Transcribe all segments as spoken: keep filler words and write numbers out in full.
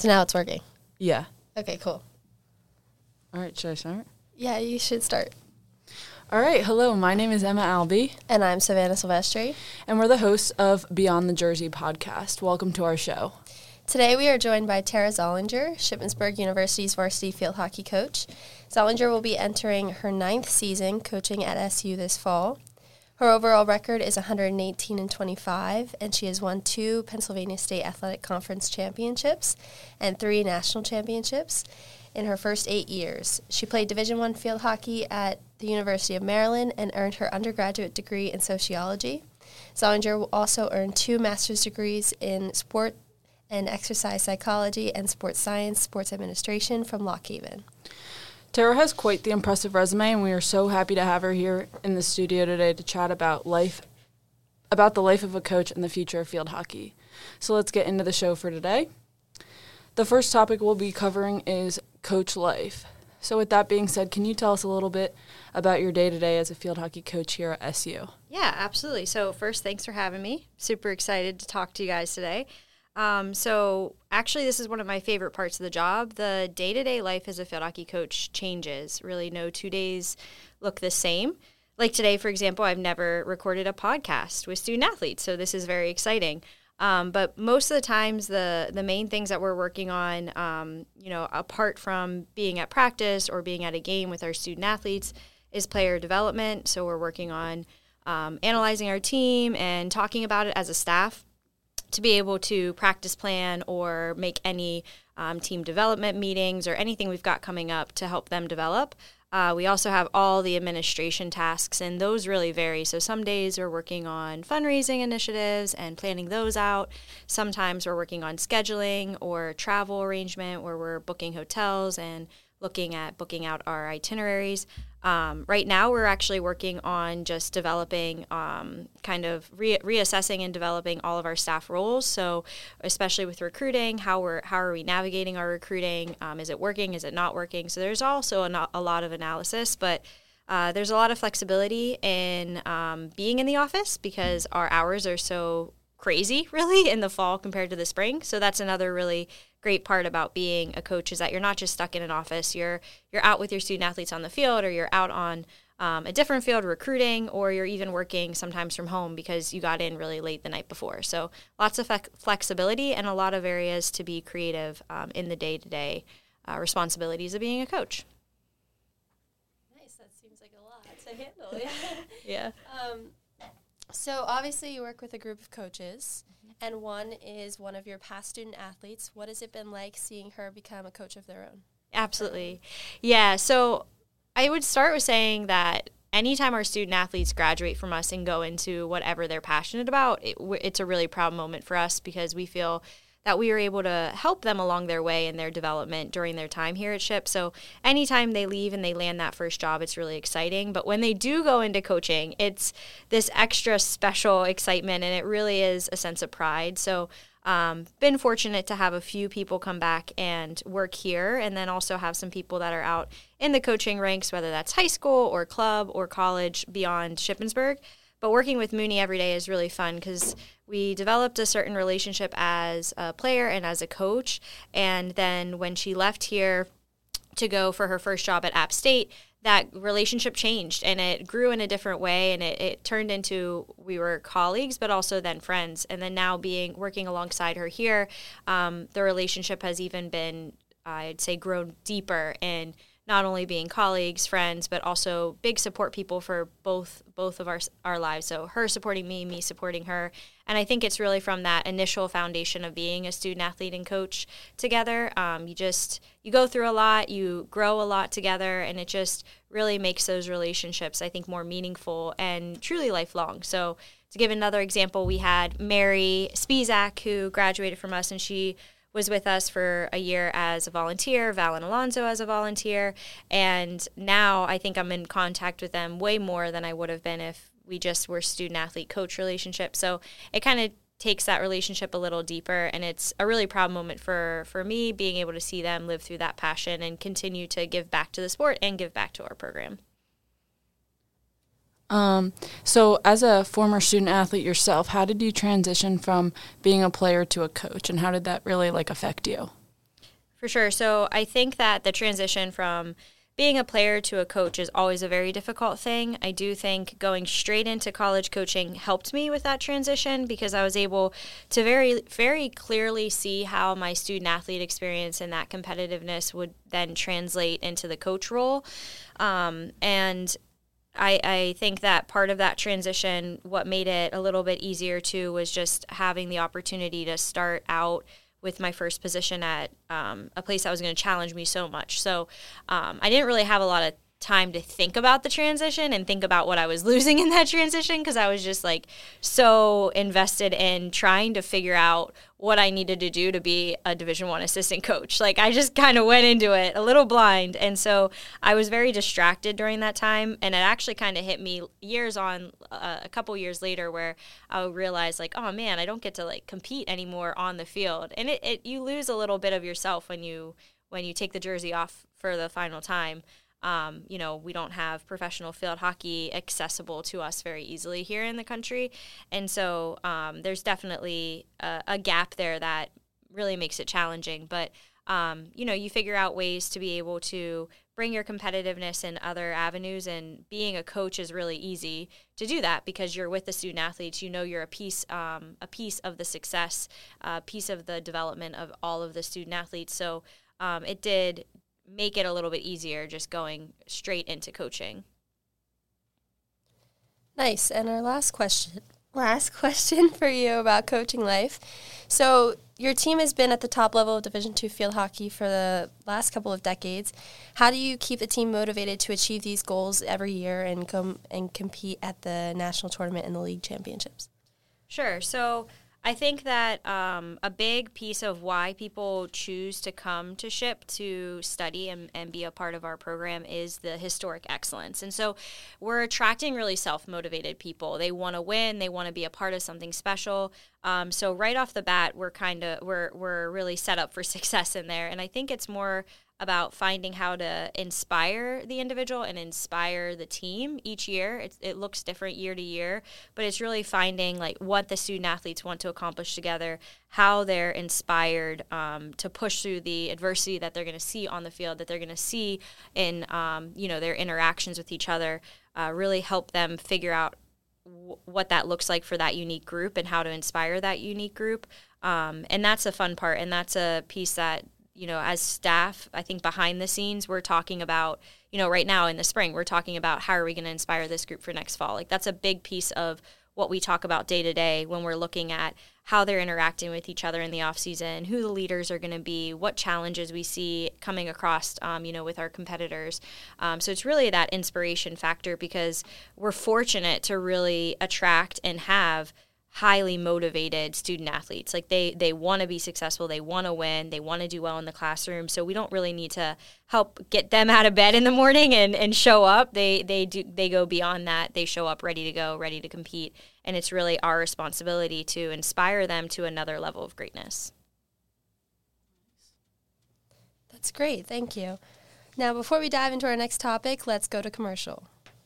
So now it's working. Yeah. Okay, cool. All right, should I start? Yeah, you should start. All right, hello, my name is Emma Albee. And I'm Savannah Silvestri. And we're the hosts of Beyond the Jersey podcast. Welcome to our show. Today we are joined by Tara Zollinger, Shippensburg University's varsity field hockey coach. Zollinger will be entering her ninth season coaching at S U this fall. Her overall record is one hundred eighteen and twenty-five, and she has won two Pennsylvania State Athletic Conference championships and three national championships in her first eight years. She played Division I field hockey at the University of Maryland and earned her undergraduate degree in sociology. Zollinger also earned two master's degrees in sport and exercise psychology and sports science, sports administration from Lock Haven. Tara has quite the impressive resume, and we are so happy to have her here in the studio today to chat about life, about the life of a coach and the future of field hockey. So let's get into the show for today. The first topic we'll be covering is coach life. So with that being said, can you tell us a little bit about your day-to-day as a field hockey coach here at S U? Yeah, absolutely. So first, thanks for having me. Super excited to talk to you guys today. Um, so actually, this is one of my favorite parts of the job. The day-to-day life as a field hockey coach changes. Really, no two days look the same. Like today, for example, I've never recorded a podcast with student athletes, so this is very exciting. Um, but most of the times, the the main things that we're working on, um, you know, apart from being at practice or being at a game with our student athletes, is player development. So we're working on um, analyzing our team and talking about it as a staff to be able to practice plan or make any um, team development meetings or anything we've got coming up to help them develop. Uh, we also have all the administration tasks, and those really vary. So some days we're working on fundraising initiatives and planning those out. Sometimes we're working on scheduling or travel arrangement where we're booking hotels and looking at booking out our itineraries. Um, right now we're actually working on just developing, um, kind of re- reassessing and developing all of our staff roles. So especially with recruiting, how we're how are we navigating our recruiting? Um, is it working? Is it not working? So there's also a, no- a lot of analysis, but uh, there's a lot of flexibility in um, being in the office because our hours are so crazy, really, in the fall compared to the spring. So that's another really great part about being a coach is that you're not just stuck in an office. You're you're out with your student athletes on the field, or you're out on um, a different field recruiting, or you're even working sometimes from home because you got in really late the night before. So lots of fe- flexibility and a lot of areas to be creative um, in the day-to-day uh, responsibilities of being a coach. Nice. That seems like a lot to handle. Yeah. Um, so obviously you work with a group of coaches, and one is one of your past student athletes. What has it been like seeing her become a coach of their own? Absolutely. Yeah, so I would start with saying that anytime our student athletes graduate from us and go into whatever they're passionate about, it, it's a really proud moment for us because we feel that we are able to help them along their way in their development during their time here at SHIP. So anytime they leave and they land that first job, it's really exciting. But when they do go into coaching, it's this extra special excitement, and it really is a sense of pride. So um, been fortunate to have a few people come back and work here, and then also have some people that are out in the coaching ranks, whether that's high school or club or college beyond Shippensburg. But working with Mooney every day is really fun because we developed a certain relationship as a player and as a coach. And then when she left here to go for her first job at App State, that relationship changed and it grew in a different way. And it, it turned into we were colleagues, but also then friends. And then now being working alongside her here, um, the relationship has even been, I'd say, grown deeper in not only being colleagues, friends, but also big support people for both both of our our lives. So her supporting me, me supporting her. And I think it's really from that initial foundation of being a student athlete and coach together. Um, you just, you go through a lot, you grow a lot together, and it just really makes those relationships, I think, more meaningful and truly lifelong. So to give another example, we had Mary Spizak, who graduated from us, and she was with us for a year as a volunteer, Valen Alonso as a volunteer, and now I think I'm in contact with them way more than I would have been if we just were student-athlete-coach relationship. So it kind of takes that relationship a little deeper, and it's a really proud moment for, for me being able to see them live through that passion and continue to give back to the sport and give back to our program. Um, so as a former student athlete yourself, how did you transition from being a player to a coach, and how did that really like affect you? For sure. So I think that the transition from being a player to a coach is always a very difficult thing. I do think going straight into college coaching helped me with that transition because I was able to very, very clearly see how my student athlete experience and that competitiveness would then translate into the coach role. Um, and I, I think that part of that transition, what made it a little bit easier too, was just having the opportunity to start out with my first position at um, a place that was going to challenge me so much. So um, I didn't really have a lot of time to think about the transition and think about what I was losing in that transition because I was just like so invested in trying to figure out what I needed to do to be a Division One assistant coach. Like I just kind of went into it a little blind. And so I was very distracted during that time. And it actually kind of hit me years on, uh, a couple years later where I realized like, oh man, I don't get to like compete anymore on the field. And it, it you lose a little bit of yourself when you when you take the jersey off for the final time. Um, you know, we don't have professional field hockey accessible to us very easily here in the country. And so um, there's definitely a, a gap there that really makes it challenging. But, um, you know, you figure out ways to be able to bring your competitiveness in other avenues. And being a coach is really easy to do that because you're with the student athletes. You know you're a piece, um, a piece of the success, a piece of the development of all of the student athletes. So um, it did make it a little bit easier just going straight into coaching. Nice. And our last question, last question for you about coaching life. So your team has been at the top level of Division two field hockey for the last couple of decades. How do you keep the team motivated to achieve these goals every year and come and compete at the national tournament and the league championships? Sure. So I think that um, a big piece of why people choose to come to SHIP to study and, and be a part of our program is the historic excellence. And so we're attracting really self-motivated people. They want to win. They want to be a part of something special. Um, so right off the bat, we're kind of we're we're really set up for success in there. And I think it's more about finding how to inspire the individual and inspire the team each year. It, it looks different year to year, but it's really finding like what the student athletes want to accomplish together, how they're inspired um, to push through the adversity that they're going to see on the field, that they're going to see in um, you know their interactions with each other. Uh, really help them figure out w- what that looks like for that unique group and how to inspire that unique group. Um, and that's a fun part, and that's a piece that, you know, as staff, I think behind the scenes, we're talking about, you know, right now in the spring, we're talking about how are we going to inspire this group for next fall. Like that's a big piece of what we talk about day to day when we're looking at how they're interacting with each other in the off season, who the leaders are going to be, what challenges we see coming across, um, you know, with our competitors. Um, so it's really that inspiration factor because we're fortunate to really attract and have highly motivated student athletes. Like they they want to be successful, they want to win, they want to do well in the classroom. So we don't really need to help get them out of bed in the morning and, and show up. They they do they go beyond that. They show up ready to go, ready to compete. And it's really our responsibility to inspire them to another level of greatness. That's great. Thank you. Now, before we dive into our next topic, let's go to commercial.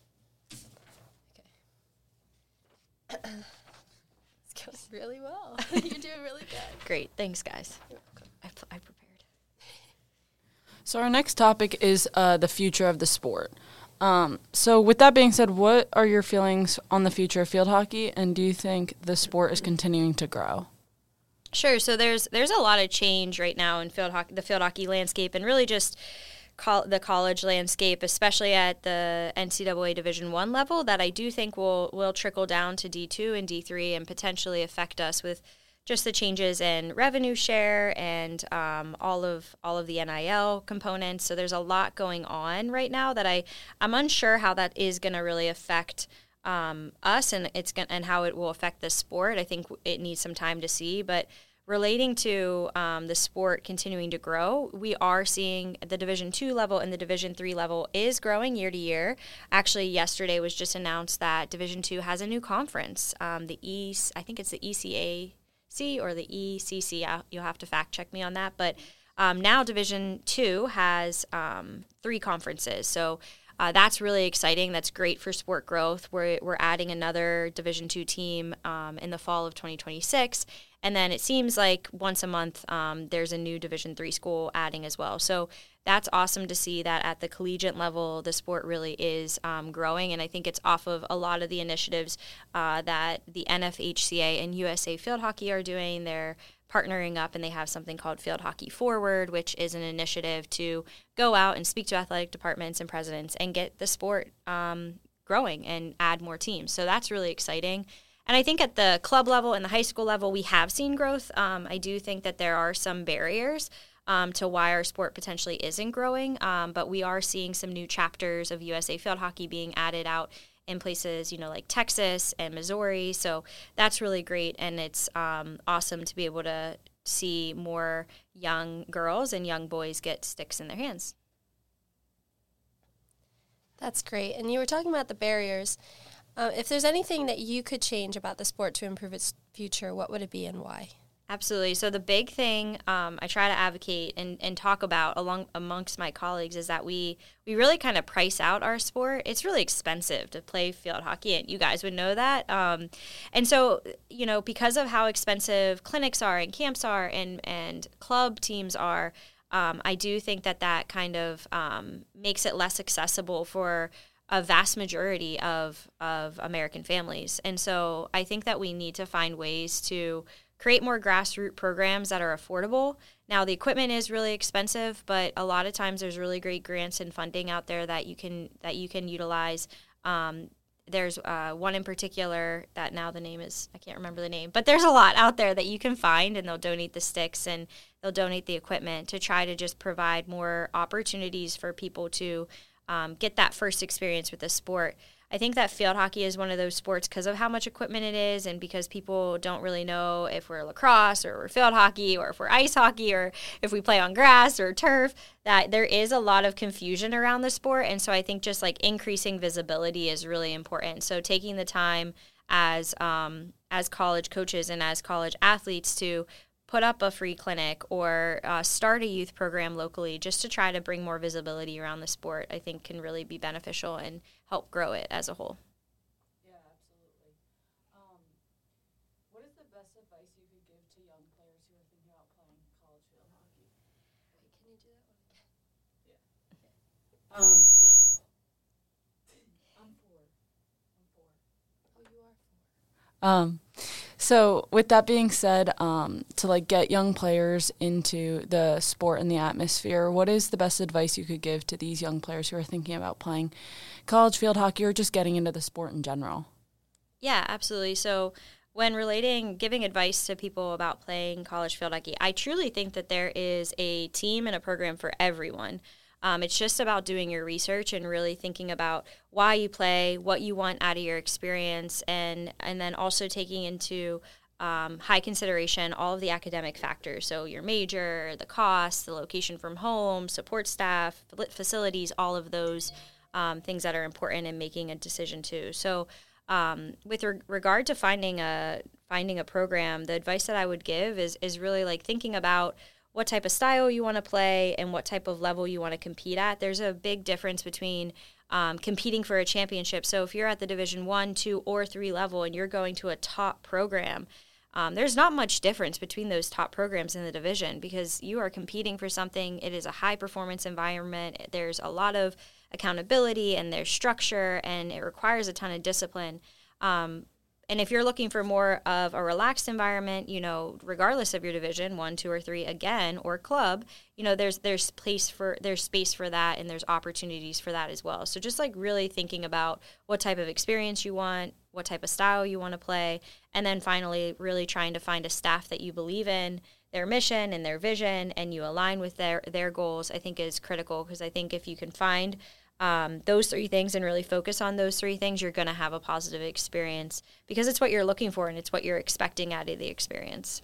Okay. Really well. You're doing really good. Great. Thanks, guys. I, pl- I prepared. So our next topic is uh, the future of the sport. Um, so with that being said, what are your feelings on the future of field hockey, and do you think the sport is continuing to grow? Sure. So there's there's a lot of change right now in field hockey, the field hockey landscape, and really just Col- the college landscape, especially at the N C double A Division One level, that I do think will will trickle down to D two and D three and potentially affect us with just the changes in revenue share and um, all of all of the N I L components. So there's a lot going on right now that I I'm unsure how that is going to really affect um, us and it's gonna, and how it will affect the sport. I think it needs some time to see, but. Relating to um, the sport continuing to grow, we are seeing the Division two level and the Division three level is growing year to year. Actually, yesterday was just announced that Division two has a new conference. Um, the E, I think it's the E C A C or the E C C. You'll have to fact check me on that. But um, now Division two has um, three conferences. So uh, that's really exciting. That's great for sport growth. We're, we're adding another Division two team um, in the fall of twenty twenty-six. And then it seems like once a month um, there's a new Division three school adding as well. So that's awesome to see that at the collegiate level, the sport really is um, growing. And I think it's off of a lot of the initiatives uh, that the N F H C A and U S A Field Hockey are doing. They're partnering up, and they have something called Field Hockey Forward, which is an initiative to go out and speak to athletic departments and presidents and get the sport um, growing and add more teams. So that's really exciting. And I think at the club level and the high school level, we have seen growth. Um, I do think that there are some barriers um, to why our sport potentially isn't growing, um, but we are seeing some new chapters of U S A Field Hockey being added out in places, you know, like Texas and Missouri. So that's really great, and it's um, awesome to be able to see more young girls and young boys get sticks in their hands. That's great. And you were talking about the barriers. Uh, if there's anything that you could change about the sport to improve its future, what would it be and why? Absolutely. So the big thing um, I try to advocate and, and talk about along amongst my colleagues is that we, we really kind of price out our sport. It's really expensive to play field hockey, and you guys would know that. Um, and so, you know, because of how expensive clinics are and camps are and, and club teams are, um, I do think that that kind of um, makes it less accessible for a vast majority of of American families. And so I think that we need to find ways to create more grassroots programs that are affordable. Now, the equipment is really expensive, but a lot of times there's really great grants and funding out there that you can that you can utilize. Um, there's uh, one in particular that now the name is, I can't remember the name, but there's a lot out there that you can find, and they'll donate the sticks and they'll donate the equipment to try to just provide more opportunities for people to Um, get that first experience with the sport. I think that field hockey is one of those sports because of how much equipment it is, and because people don't really know if we're lacrosse or we're field hockey or if we're ice hockey or if we play on grass or turf, that there is a lot of confusion around the sport. And so I think just like increasing visibility is really important. So taking the time as um, as college coaches and as college athletes to put up a free clinic or uh, start a youth program locally just to try to bring more visibility around the sport, I think can really be beneficial and help grow it as a whole. Yeah, absolutely. Um, what is the best advice you could give to young players who are thinking about playing college field hockey? Wait, can you do that one again? Yeah. Um, I'm four. I'm four. Oh, you are four. Um, so with that being said, um, to like get young players into the sport and the atmosphere, what is the best advice you could give to these young players who are thinking about playing college field hockey or just getting into the sport in general? Yeah, absolutely. So when relating, giving advice to people about playing college field hockey, I truly think that there is a team and a program for everyone. Um, it's just about doing your research and really thinking about why you play, what you want out of your experience, and and then also taking into um, high consideration all of the academic factors. So your major, the cost, the location from home, support staff, facilities, all of those um, things that are important in making a decision too. So um, with re- regard to finding a finding a program, the advice that I would give is is really like thinking about what type of style you want to play and what type of level you want to compete at. There's a big difference between um, competing for a championship. So if you're at the Division one, two, or three level and you're going to a top program, um, there's not much difference between those top programs in the division because you are competing for something. It is a high-performance environment. There's a lot of accountability and there's structure, and it requires a ton of discipline. Um, And if you're looking for more of a relaxed environment, you know, regardless of your division, one, two, or three, again, or club, you know, there's there's place for there's space for that, and there's opportunities for that as well. So just like really thinking about what type of experience you want, what type of style you want to play, and then finally really trying to find a staff that you believe in, their mission and their vision, and you align with their their goals, I think is critical, because I think if you can find Um, those three things and really focus on those three things, you're going to have a positive experience because it's what you're looking for and it's what you're expecting out of the experience.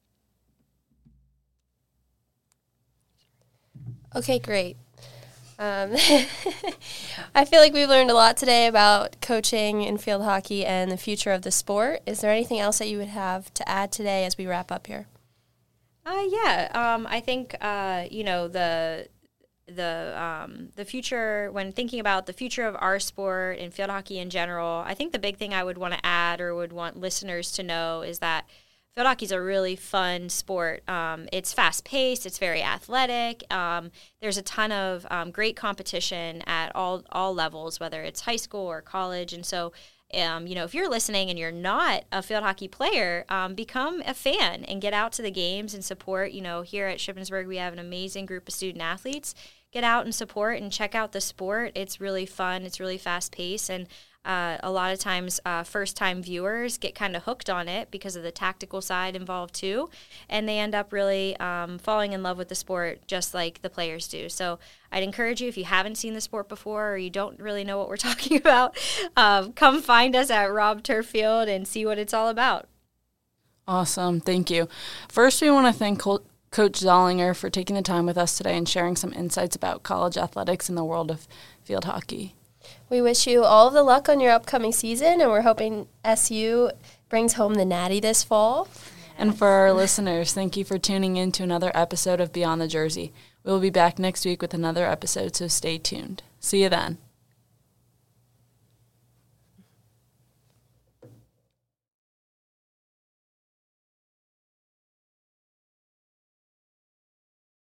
Okay, great. Um, I feel like we've learned a lot today about coaching in field hockey and the future of the sport. Is there anything else that you would have to add today as we wrap up here? Uh, yeah, um, I think, uh, you know, the the um, the future, when thinking about the future of our sport and field hockey in general, I think the big thing I would want to add or would want listeners to know is that field hockey is a really fun sport. Um, it's fast-paced. It's very athletic. Um, there's a ton of um, great competition at all all levels, whether it's high school or college. And so, um, you know, if you're listening and you're not a field hockey player, um, become a fan and get out to the games and support. You know, here at Shippensburg, we have an amazing group of student athletes. Get out and support and check out the sport. It's really fun. It's really fast-paced. And Uh, a lot of times uh, first-time viewers get kind of hooked on it because of the tactical side involved too, and they end up really um, falling in love with the sport just like the players do. So I'd encourage you, if you haven't seen the sport before or you don't really know what we're talking about, um, come find us at Robb Turf Field and see what it's all about. Awesome. Thank you. First, we want to thank Col- Coach Zollinger for taking the time with us today and sharing some insights about college athletics in the world of field hockey. We wish you all of the luck on your upcoming season, and we're hoping S U brings home the Natty this fall. And for our listeners, thank you for tuning in to another episode of Beyond the Jersey. We will be back next week with another episode, so stay tuned. See you then.